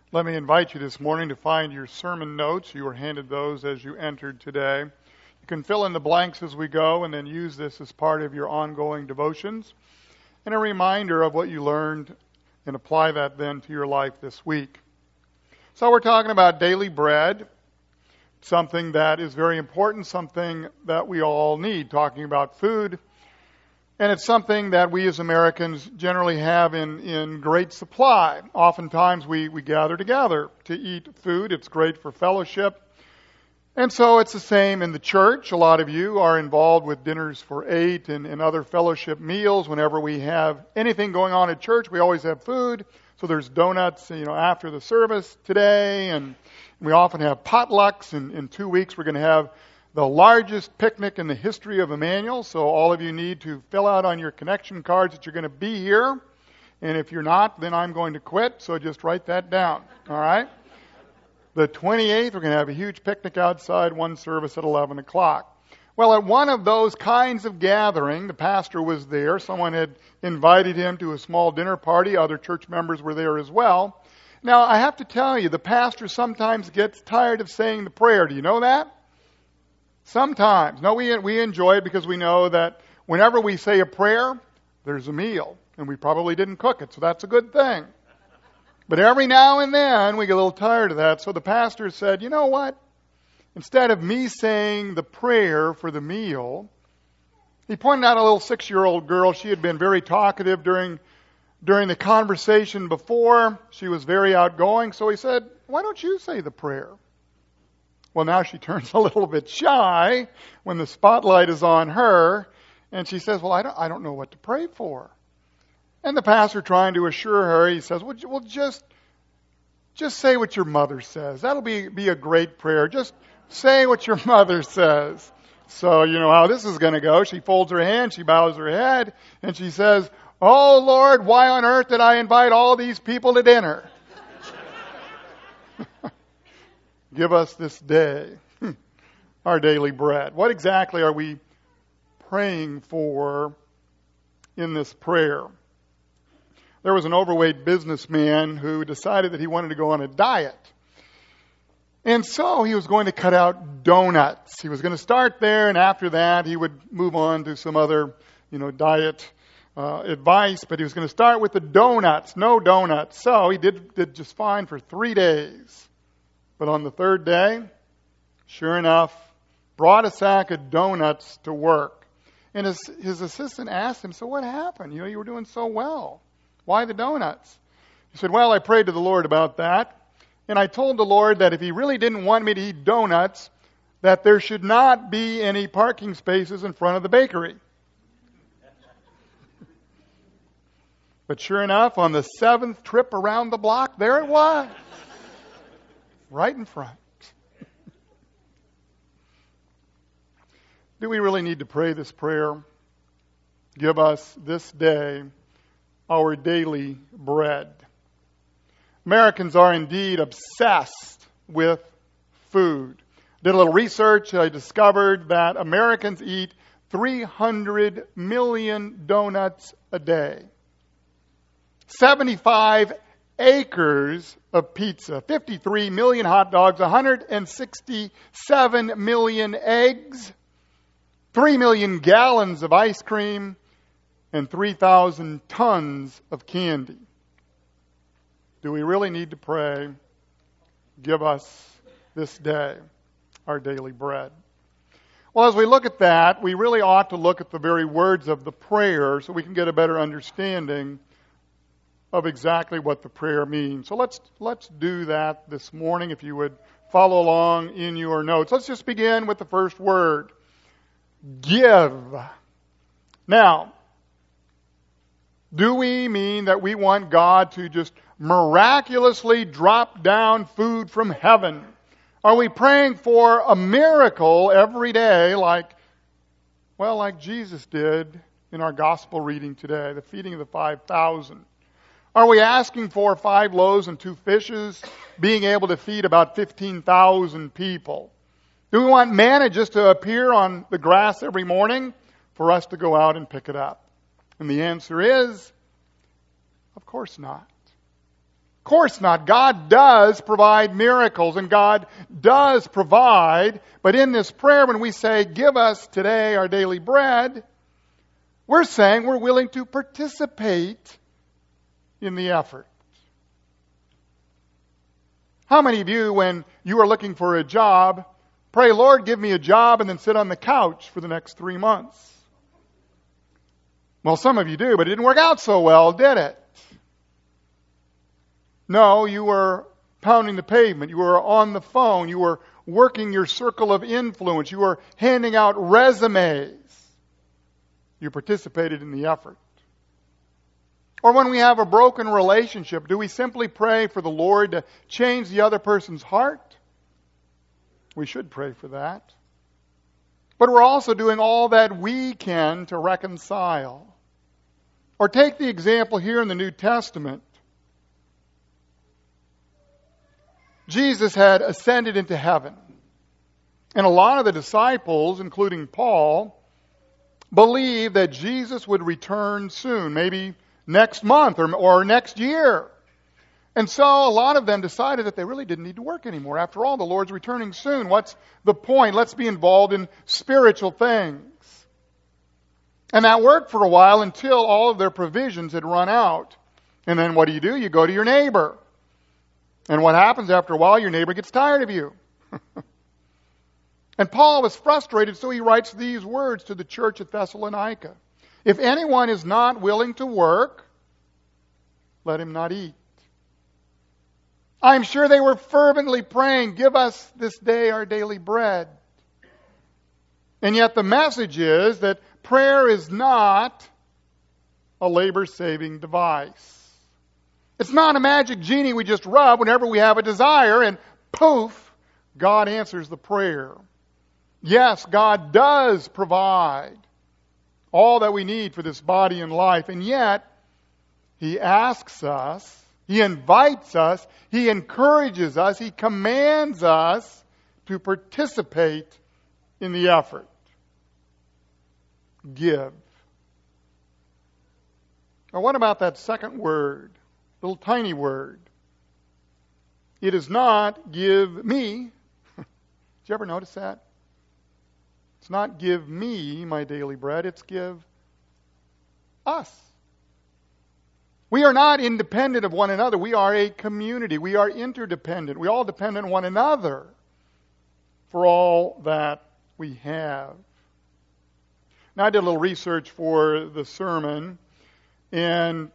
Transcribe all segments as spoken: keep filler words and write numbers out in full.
Let me invite you this morning to find your sermon notes. You were handed those as you entered today. You can fill in the blanks as we go and then use this as part of your ongoing devotions and a reminder of what you learned and apply that then to your life this week. So we're talking about daily bread, something that is very important, something that we all need, talking about food. And it's something that we as Americans generally have in, in great supply. Oftentimes we, we gather together to eat food. It's great for fellowship. And so it's the same in the church. A lot of you are involved with dinners for eight and, and other fellowship meals. Whenever we have anything going on at church, we always have food. So there's donuts, you know, after the service today. And we often have potlucks. And in two weeks we're going to have the largest picnic in the history of Emmanuel. So all of you need to fill out on your connection cards that you're going to be here. And if you're not, then I'm going to quit. So just write that down. All right? The twenty-eighth, we're going to have a huge picnic outside, one service at eleven o'clock. Well, at one of those kinds of gathering, the pastor was there. Someone had invited him to a small dinner party. Other church members were there as well. Now, I have to tell you, the pastor sometimes gets tired of saying the prayer. Do you know that? Sometimes. No, we we enjoy it because we know that whenever we say a prayer, there's a meal. And we probably didn't cook it, so that's a good thing. But every now and then, we get a little tired of that. So the pastor said, you know what? Instead of me saying the prayer for the meal, he pointed out a little six-year-old girl. She had been very talkative during, during the conversation before. She was very outgoing. So he said, why don't you say the prayer? Well, now she turns a little bit shy when the spotlight is on her, and she says, well, I don't, I don't know what to pray for. And the pastor, trying to assure her, he says, well, well just, just say what your mother says. That'll be, be a great prayer. Just say what your mother says. So you know how this is going to go. She folds her hand, she bows her head, and she says, oh, Lord, why on earth did I invite all these people to dinner? Give us this day our daily bread. What exactly are we praying for in this prayer? There was an overweight businessman who decided that he wanted to go on a diet. And so he was going to cut out donuts. He was going to start there, and after that he would move on to some other, you know, diet uh, advice. But he was going to start with the donuts, no donuts. So he did, did just fine for three days. But on the third day, sure enough, brought a sack of donuts to work. And his, his assistant asked him, so what happened? You know, you were doing so well. Why the donuts? He said, well, I prayed to the Lord about that. And I told the Lord that if he really didn't want me to eat donuts, that there should not be any parking spaces in front of the bakery. But sure enough, on the seventh trip around the block, there it was. Right in front. Do we really need to pray this prayer? Give us this day our daily bread. Americans are indeed obsessed with food. Did a little research. I discovered that Americans eat three hundred million donuts a day. seventy-five acres of pizza, fifty-three million hot dogs, one hundred sixty-seven million eggs, three million gallons of ice cream, and three thousand tons of candy. Do we really need to pray, give us this day our daily bread? Well, as we look at that, we really ought to look at the very words of the prayer so we can get a better understanding of exactly what the prayer means. So let's let's do that this morning, if you would follow along in your notes. Let's just begin with the first word. Give. Now, do we mean that we want God to just miraculously drop down food from heaven? Are we praying for a miracle every day like, well, like Jesus did in our gospel reading today, the feeding of the five thousand? Are we asking for five loaves and two fishes, being able to feed about fifteen thousand people? Do we want manna just to appear on the grass every morning for us to go out and pick it up? And the answer is, of course not. Of course not. God does provide miracles, and God does provide. But in this prayer, when we say, give us today our daily bread, we're saying we're willing to participate in the effort. How many of you, when you are looking for a job, pray, Lord, give me a job, and then sit on the couch for the next three months? Well, some of you do, but it didn't work out so well, did it? No, you were pounding the pavement. You were on the phone. You were working your circle of influence. You were handing out resumes. You participated in the effort. Or when we have a broken relationship, do we simply pray for the Lord to change the other person's heart? We should pray for that. But we're also doing all that we can to reconcile. Or take the example here in the New Testament. Jesus had ascended into heaven. And a lot of the disciples, including Paul, believed that Jesus would return soon, maybe next month or, or next year. And so a lot of them decided that they really didn't need to work anymore. After all, the Lord's returning soon. What's the point? Let's be involved in spiritual things. And that worked for a while until all of their provisions had run out. And then what do you do? You go to your neighbor. And what happens after a while? Your neighbor gets tired of you. And Paul was frustrated, so he writes these words to the church at Thessalonica. If anyone is not willing to work, let him not eat. I'm sure they were fervently praying, give us this day our daily bread. And yet the message is that prayer is not a labor-saving device. It's not a magic genie we just rub whenever we have a desire and poof, God answers the prayer. Yes, God does provide all that we need for this body and life, and yet He asks us, He invites us, He encourages us, He commands us to participate in the effort. Give. Now what about that second word? Little tiny word. It is not give me. Did you ever notice that? It's not give me my daily bread. It's give us. We are not independent of one another. We are a community. We are interdependent. We all depend on one another for all that we have. Now, I did a little research for the sermon, and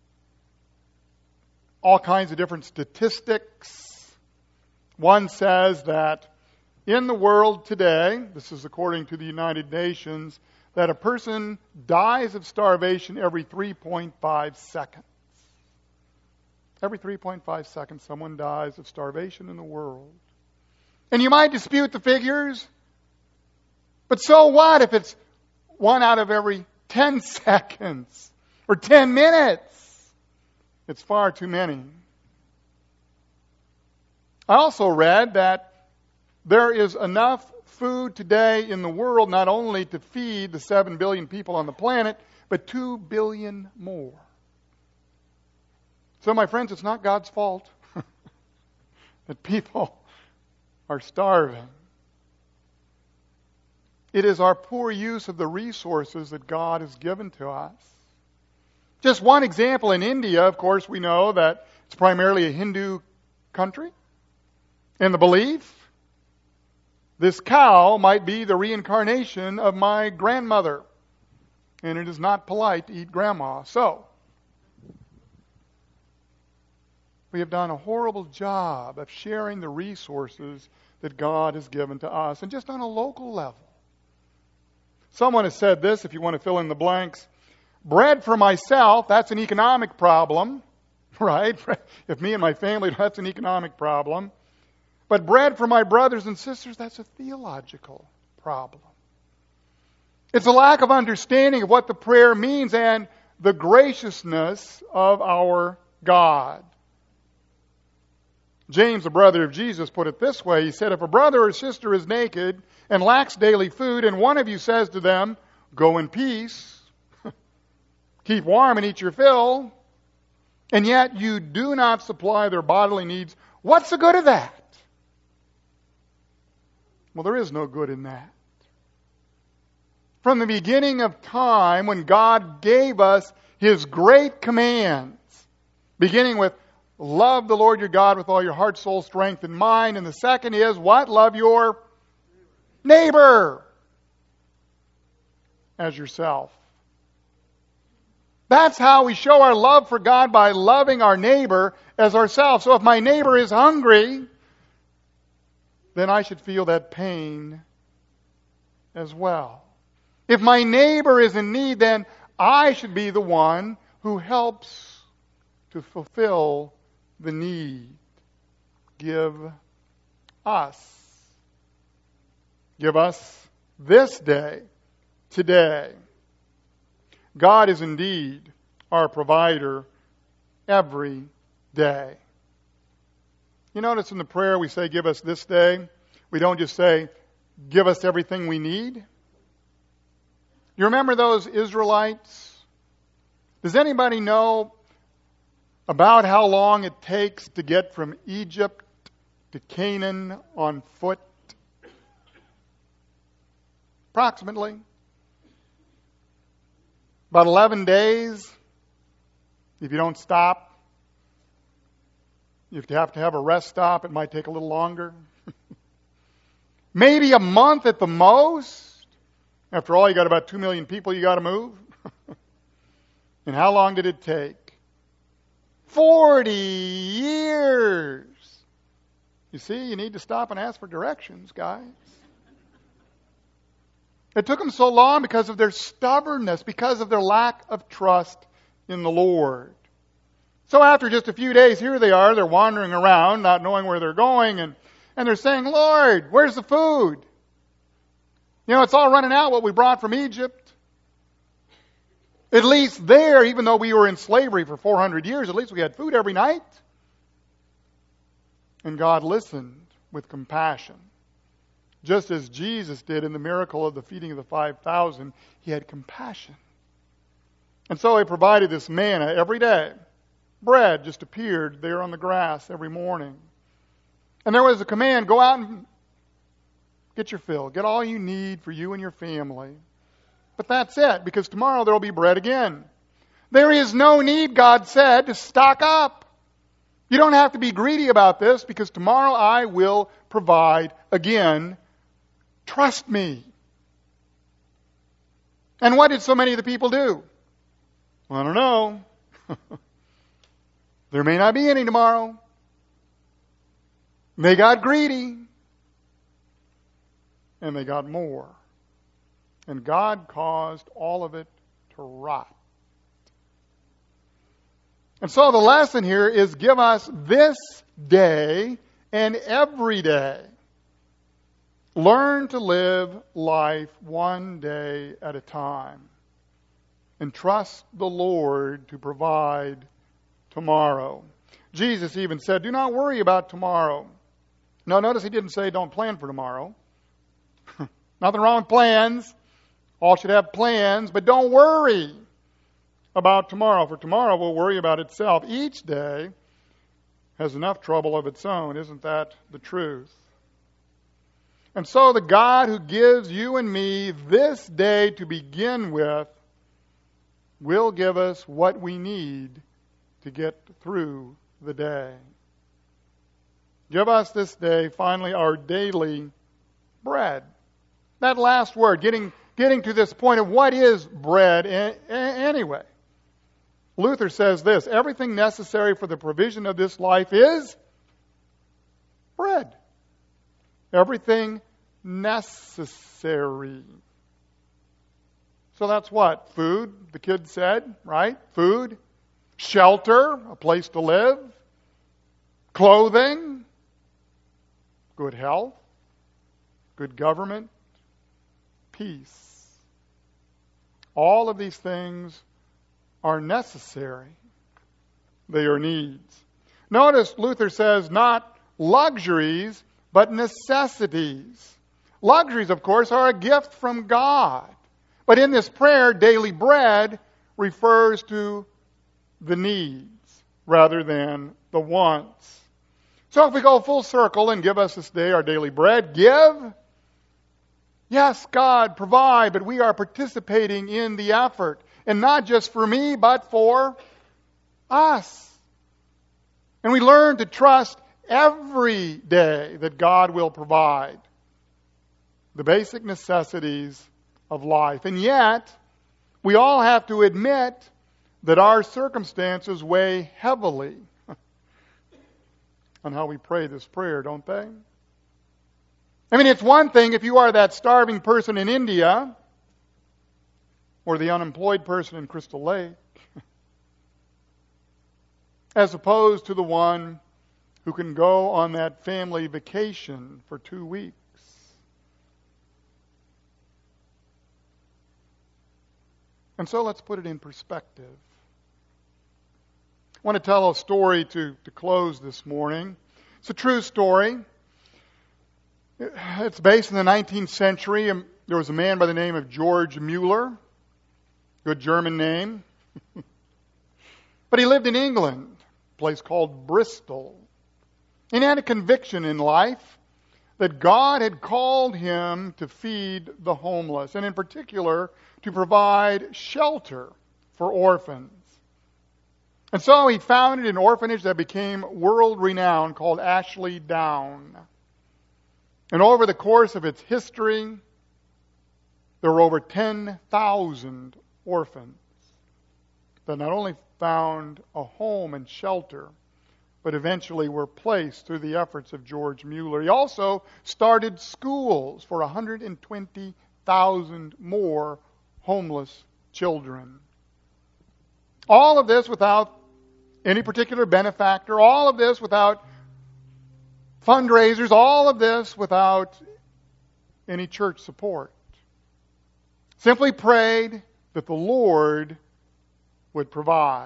all kinds of different statistics. One says that in the world today, this is according to the United Nations, that a person dies of starvation every three point five seconds. Every three point five seconds, someone dies of starvation in the world. And you might dispute the figures, but so what if it's one out of every ten seconds or ten minutes? It's far too many. I also read that there is enough food today in the world not only to feed the seven billion people on the planet, but two billion more. So, my friends, it's not God's fault that people are starving. It is our poor use of the resources that God has given to us. Just one example, in India, of course, we know that it's primarily a Hindu country. And the belief, this cow might be the reincarnation of my grandmother. And it is not polite to eat grandma. So, we have done a horrible job of sharing the resources that God has given to us, and just on a local level. Someone has said this, if you want to fill in the blanks, bread for myself, that's an economic problem, right? If me and my family, that's an economic problem. But bread for my brothers and sisters, that's a theological problem. It's a lack of understanding of what the prayer means and the graciousness of our God. James, a brother of Jesus, put it this way. He said, if a brother or sister is naked and lacks daily food, and one of you says to them, go in peace, keep warm and eat your fill, and yet you do not supply their bodily needs, what's the good of that? Well, there is no good in that. From the beginning of time, when God gave us His great commands, beginning with love the Lord your God with all your heart, soul, strength, and mind, and the second is what? Love your neighbor as yourself. That's how we show our love for God, by loving our neighbor as ourselves. So if my neighbor is hungry, then I should feel that pain as well. If my neighbor is in need, then I should be the one who helps to fulfill the need. Give us. Give us this day, today. God is indeed our provider every day. You notice in the prayer we say, give us this day. We don't just say, give us everything we need. You remember those Israelites? Does anybody know about how long it takes to get from Egypt to Canaan on foot? Approximately. About eleven days. If you don't stop. If you have to have a rest stop, it might take a little longer. Maybe a month at the most. After all, you got about two million people you got to move. And how long did it take? Forty years. You see, you need to stop and ask for directions, guys. It took them so long because of their stubbornness, because of their lack of trust in the Lord. So after just a few days, here they are, they're wandering around, not knowing where they're going, and, and they're saying, Lord, where's the food? You know, it's all running out, what we brought from Egypt. At least there, even though we were in slavery for four hundred years, at least we had food every night. And God listened with compassion. Just as Jesus did in the miracle of the feeding of the five thousand, He had compassion. And so He provided this manna every day. Bread just appeared there on the grass every morning. And there was a command, go out and get your fill. Get all you need for you and your family. But that's it, because tomorrow there will be bread again. There is no need, God said, to stock up. You don't have to be greedy about this, because tomorrow I will provide again. Trust me. And what did so many of the people do? Well, I don't know. There may not be any tomorrow. They got greedy. And they got more. And God caused all of it to rot. And so the lesson here is, give us this day and every day. Learn to live life one day at a time. And trust the Lord to provide tomorrow. Jesus even said, do not worry about tomorrow. No, notice He didn't say don't plan for tomorrow. Nothing wrong with plans. All should have plans, but don't worry about tomorrow, for tomorrow will worry about itself. Each day has enough trouble of its own. Isn't that the truth? And so the God who gives you and me this day to begin with will give us what we need to get through the day. Give us this day, finally, our daily bread. That last word, getting, getting to this point of what is bread a- a- anyway. Luther says this, everything necessary for the provision of this life is bread. Everything necessary. So that's what? Food, the kid said, right? Food. Shelter, a place to live. Clothing. Good health. Good government. Peace. All of these things are necessary. They are needs. Notice Luther says not luxuries, but necessities. Luxuries, of course, are a gift from God. But in this prayer, daily bread refers to the needs. rather than the wants. So if we go full circle and give us this day our daily bread, give. Yes, God, provide, but we are participating in the effort. And not just for me, but for us. And we learn to trust every day that God will provide the basic necessities of life. And yet, we all have to admit that our circumstances weigh heavily on how we pray this prayer, don't they? I mean, it's one thing if you are that starving person in India or the unemployed person in Crystal Lake, as opposed to the one who can go on that family vacation for two weeks. And so let's put it in perspective. I want to tell a story to, to close this morning. It's a true story. It's based in the nineteenth century. There was a man by the name of George Mueller. Good German name. But he lived in England, a place called Bristol. And he had a conviction in life that God had called him to feed the homeless, and in particular, to provide shelter for orphans. And so he founded an orphanage that became world-renowned called Ashley Down. And over the course of its history, there were over ten thousand orphans that not only found a home and shelter, but eventually were placed through the efforts of George Mueller. He also started schools for one hundred twenty thousand more homeless children. All of this without any particular benefactor, all of this without fundraisers, all of this without any church support. Simply prayed that the Lord would provide.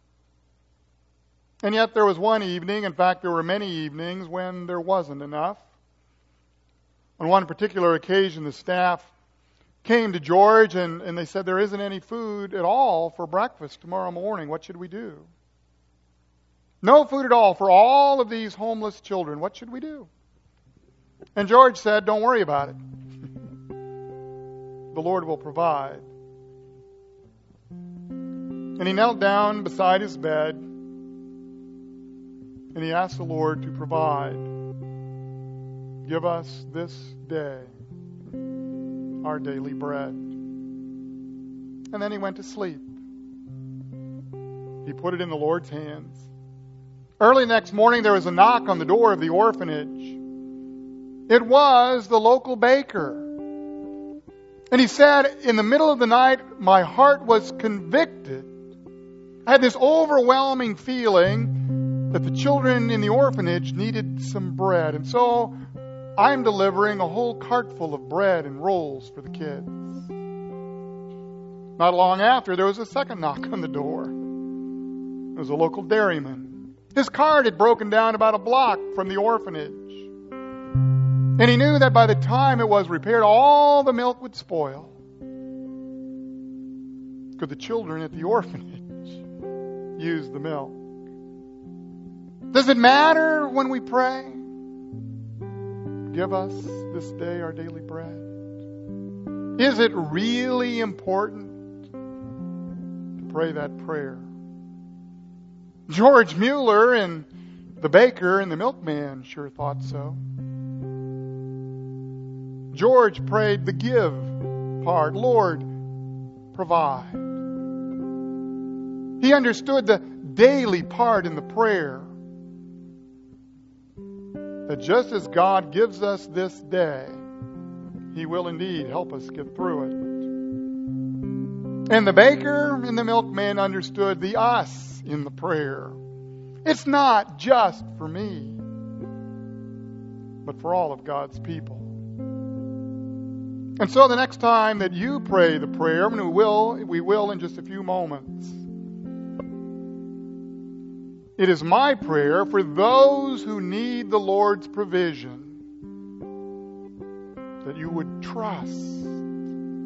And yet there was one evening, in fact there were many evenings, when there wasn't enough. On one particular occasion the staff came to George and, and they said, there isn't any food at all for breakfast tomorrow morning. What should we do? No food at all for all of these homeless children. What should we do? And George said, don't worry about it. The Lord will provide. And he knelt down beside his bed and he asked the Lord to provide. Give us this day our daily bread. And then he went to sleep. He put it in the Lord's hands. Early next morning, there was a knock on the door of the orphanage. It was the local baker. And he said, in the middle of the night, my heart was convicted. I had this overwhelming feeling that the children in the orphanage needed some bread. And so I'm delivering a whole cart full of bread and rolls for the kids. Not long after, there was a second knock on the door. It was a local dairyman. His cart had broken down about a block from the orphanage. And he knew that by the time it was repaired, all the milk would spoil. Could the children at the orphanage use the milk? Does it matter when we pray? Give us this day our daily bread. Is it really important to pray that prayer? George Mueller and the baker and the milkman sure thought so. George prayed the give part. Lord, provide. He understood the daily part in the prayer. That just as God gives us this day, He will indeed help us get through it. And the baker and the milkman understood the us in the prayer. It's not just for me, but for all of God's people. And so the next time that you pray the prayer, and we will, we will in just a few moments, it is my prayer for those who need the Lord's provision that you would trust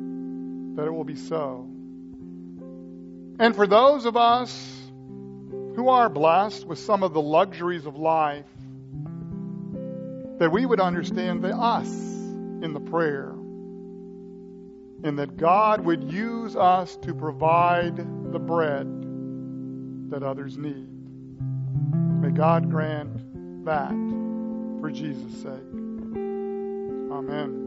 that it will be so. And for those of us who are blessed with some of the luxuries of life, that we would understand the us in the prayer, and that God would use us to provide the bread that others need. May God grant that for Jesus' sake. Amen.